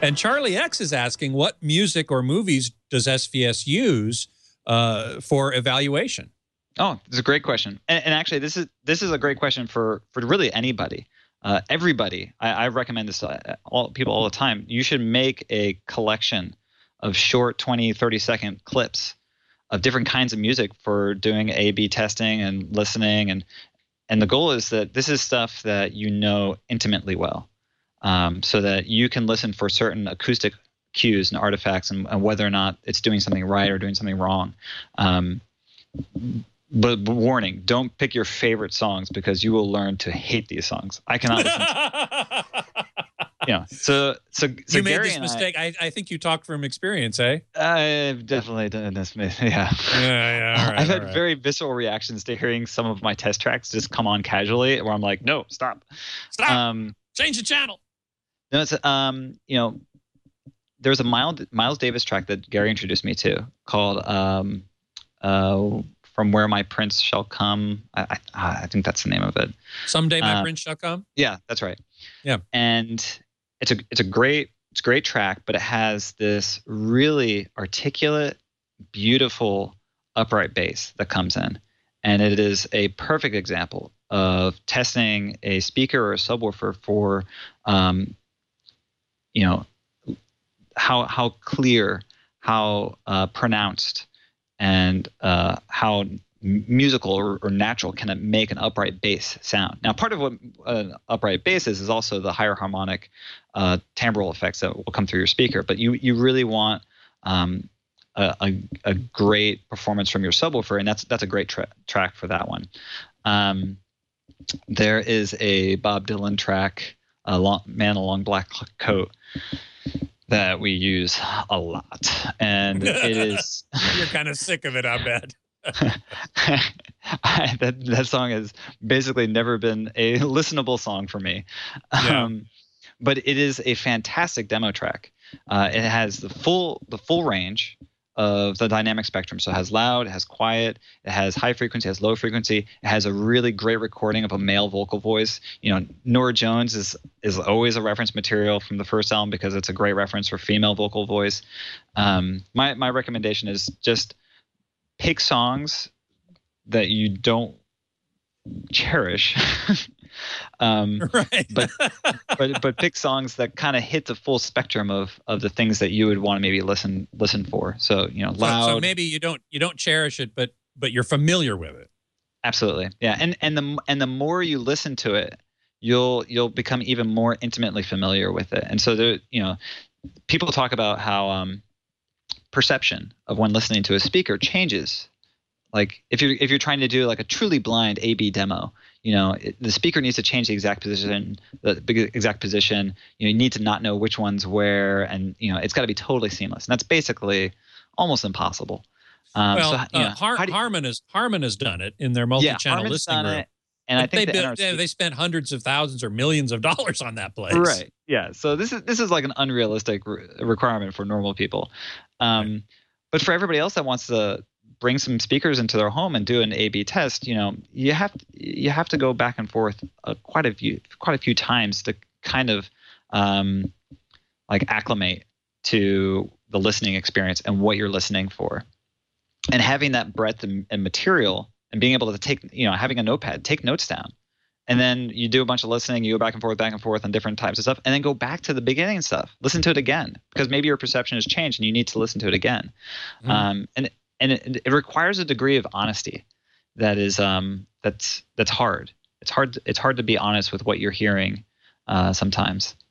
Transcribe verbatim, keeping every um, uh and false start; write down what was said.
And Charlie X is asking, what music or movies does S V S use uh, for evaluation? Oh, it's a great question. And, and actually, this is this is a great question for for really anybody, uh, everybody. I, I recommend this to all people all the time. You should make a collection of short twenty, thirty second clips of different kinds of music for doing A B testing and listening. And and the goal is that this is stuff that you know intimately well, um, so that you can listen for certain acoustic cues and artifacts and, and whether or not it's doing something right or doing something wrong. Um, But, but warning, don't pick your favorite songs because you will learn to hate these songs. I cannot listen to you know, so, so, so you Gary made this mistake. I, I, I think you talk from experience, eh? I've definitely done this. Yeah. Yeah, yeah. All right, I've had all right. very visceral reactions to hearing some of my test tracks just come on casually where I'm like, no, stop. Stop. Um, Change the channel. No, it's, um, you know, there's a Miles, Miles Davis track that Gary introduced me to called, um, uh, From Where My Prince Shall Come. I, I, I think that's the name of it. Someday My uh, Prince Shall Come. Yeah, that's right. Yeah, and it's a it's a great it's a great track, but it has this really articulate, beautiful upright bass that comes in, and it is a perfect example of testing a speaker or a subwoofer for, um, you know, how how clear, how uh, pronounced, and uh, how musical or, or natural can it make an upright bass sound. Now, part of what an upright bass is is also the higher harmonic uh, timbral effects that will come through your speaker. But you you really want um, a, a, a great performance from your subwoofer, and that's that's a great tra- track for that one. Um, there is a Bob Dylan track, a long, Man in a Long Black Coat, that we use a lot, and it is. You're kind of sick of it, I bet. I, that that song has basically never been a listenable song for me, Yeah. um, but it is a fantastic demo track. Uh, it has the full the full range of the dynamic spectrum. So it has loud, it has quiet, it has high frequency, it has low frequency. It has a really great recording of a male vocal voice. You know, Norah Jones is is always a reference material from the first album because it's a great reference for female vocal voice. Um, my my recommendation is just pick songs that you don't cherish, um, right. but but but pick songs that kind of hit the full spectrum of of the things that you would want to maybe listen listen for. So you know, loud. So, so maybe you don't you don't cherish it, but but you're familiar with it. Absolutely, yeah. And and the and the more you listen to it, you'll you'll become even more intimately familiar with it. And so there, you know, people talk about how um, perception of when listening to a speaker changes. Like if you're if you're trying to do like a truly blind A B demo, you know, it, the speaker needs to change the exact position, the exact position. You know, you need to not know which one's where, and you know, it's got to be totally seamless. And that's basically almost impossible. Um, well, so, you know, uh, Har- how do you, Harman has Harman has done it in their multi-channel yeah, listening room, it, and I think they, the built, N R C, they spent hundreds of thousands or millions of dollars on that place. Right. Yeah. So this is this is like an unrealistic re- requirement for normal people, um, right. But for everybody else that wants to bring some speakers into their home and do an A B test, you know, you have you have to go back and forth uh, quite a few quite a few times to kind of um, like acclimate to the listening experience and what you're listening for, and having that breadth and, and material and being able to take, you know, having a notepad, take notes down, and then you do a bunch of listening, you go back and forth, back and forth on different types of stuff, and then go back to the beginning stuff, listen to it again, because maybe your perception has changed and you need to listen to it again, mm. um, and. And it, it requires a degree of honesty that is um, that's that's hard. It's hard. It's hard to be honest with what you're hearing uh, sometimes.